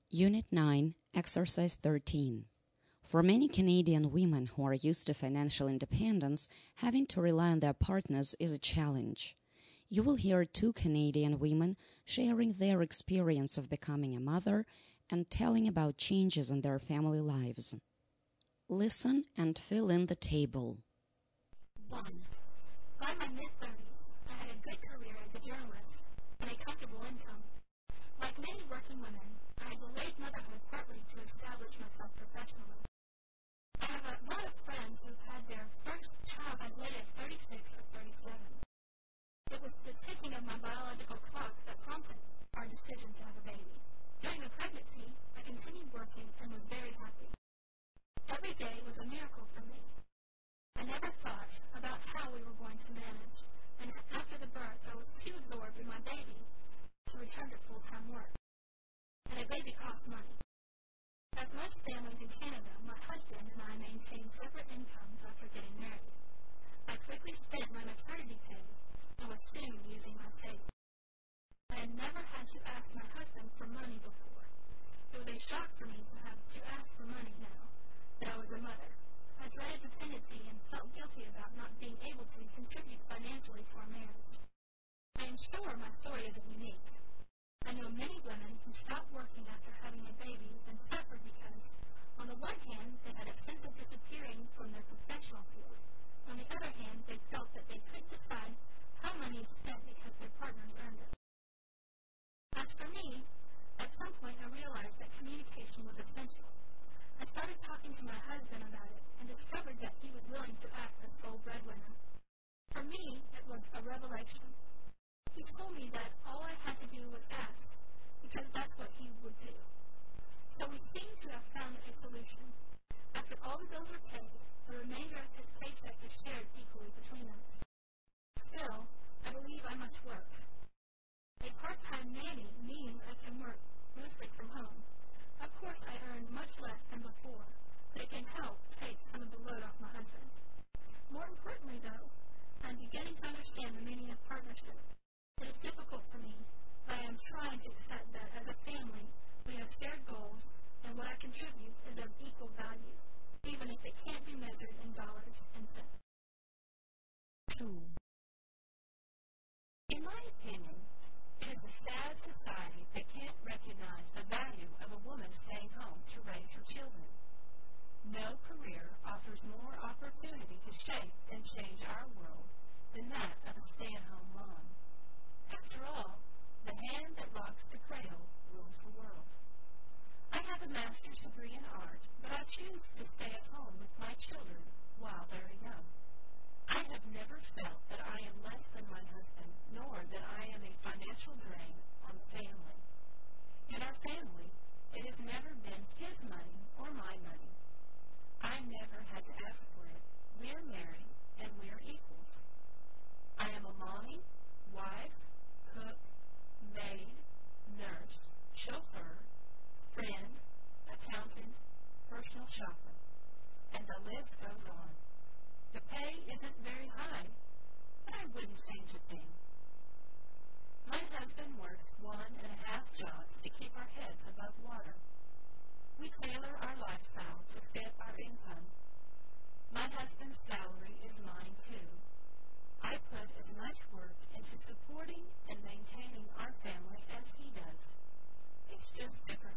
Unit 9, Exercise 13. For many Canadian women who are used to financial independence, having to rely on their partners is a challenge. You will hear two Canadian women sharing their experience of becoming a mother and telling about changes in their family lives. Listen and fill in the table. 1. By my mid-30s, I had a good career as a journalist and a comfortable income. Like many working women, I had delayed motherhood partly to establish myself professionally. I have a lot of friends who've had their first child as late as 36 or 37. It was the ticking of my biological clock that prompted our decision to have a baby. During the pregnancy, I continued working and was very happy. Every day was a miracle for me. I never thought about how we were going to manage, and after the birth, I was too absorbed in my baby to return to full-time work. And a baby costs money. As most families in Canada, my husband and I maintained separate incomes after getting married. I quickly spent my maternity pay and was soon using my savings. I had never had to ask my husband for money before. It was a shock for me to have to ask for money now that I was a mother. I dreaded dependency and felt guilty about not being able to contribute financially to our marriage. I am sure my story isn't unique. I know many women who stopped working after having a baby and suffered because, on the one hand, they had a sense of disappearing from their professional field. On the other hand, they felt that they couldn't decide how money is spent because their partners earned it. As for me, at some point I realized that communication was essential. I started talking to my husband about it and discovered that he was willing to act as sole breadwinner. For me, it was a revelation. He told me that all I had to do was ask, because that's what he would do. So we seem to have found a solution. After all the bills are paid, the remainder of his paycheck is shared equally between us. Still, I believe I must work. A part-time nanny means I can work mostly from home. Of course, I earn much less than before, but it can help take some of the load off my husband. More importantly, though, I'm beginning to understand the meaning of partnership. It is difficult for me, but I am trying to accept that as a family, we have shared goals, and what I contribute is of equal value, even if it can't be measured in dollars and cents. 2. In my opinion, it is a sad society that can't recognize the value of a woman staying home to raise her children. No career offers more opportunity to shape and change our world than that of a stay-at-home mom. After all, the hand that rocks the cradle rules the world. I have a master's degree in art, but I choose to stay at home with my children while very young. I have never felt that I am less than my husband, nor that I am a financial drain on the family. In our family, it has never been his money or my money. I never had to ask for it. We're married, and we're equals. I am a mommy, wife, cook, maid, nurse, chauffeur, friend, accountant, personal shopper, and the list goes on. The pay isn't very high, but I wouldn't change a thing. My husband works 1.5 jobs to keep our heads above water. We tailor our lifestyle to fit our income. My husband's salary is mine too. I put as much work into supporting and maintaining our family as he does. It's just different